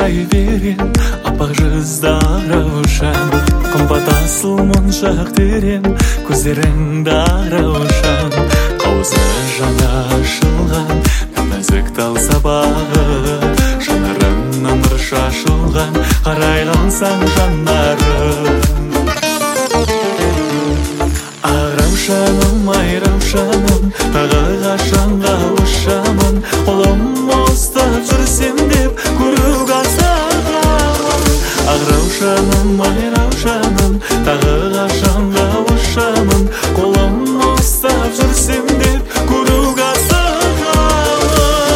жай берем, аппақ жүздар раушан, қымбат асыл моншақ терем, көздеріңді раушан. Қауызы жаңа ашылған, нәзік тал сабағы, жанарыңнан нұр шашылған, қарай қалсаң жанарым. Раушаным, ай раушаным, тағы қашанға ұшамын, қолым ұстап жүрсем деп көруге асығамын. Раушаным, ай раушаным, тағы қашанға ұшамын, қолым ұстап жүрсем деп көруге асығамын.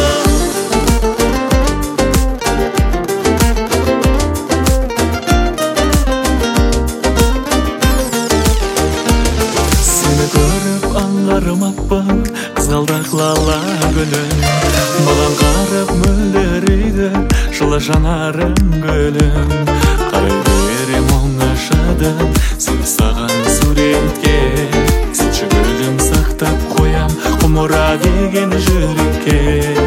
Сені көріп аңғармаппын, қызғалдақ лала гүлім, маған қарап мөлдірейді жылы жанарың гүлім. Қарай берем оңашадан сені саған суретке, сенші гүлім сақтап қоям құмыра деген жүрекке.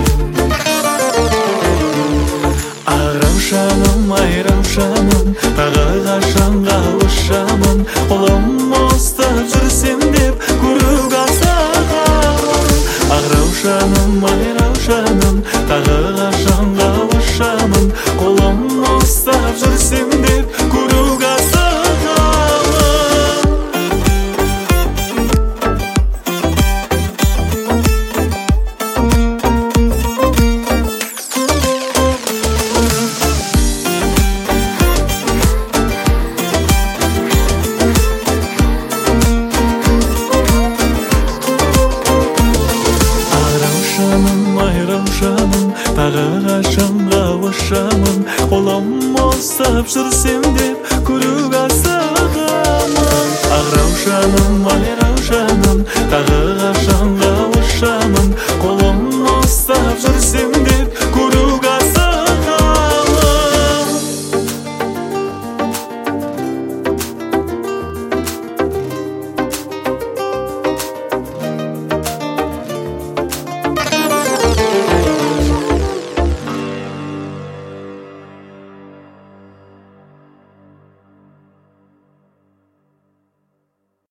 Раушаным, ай раушаным, тағы қашанға ұшамын, қолым ұстап жүрсем деп көруге асығамын. Раушаным, ай раушаным, тағы қашанға ұшамын, қолым ұстап жүрсем деп көруге асығамын. Тағы қашанға ұшамын, қолым ұстап жүрсем деп көруге асығамын. Раушаным, ай раушаным, тағы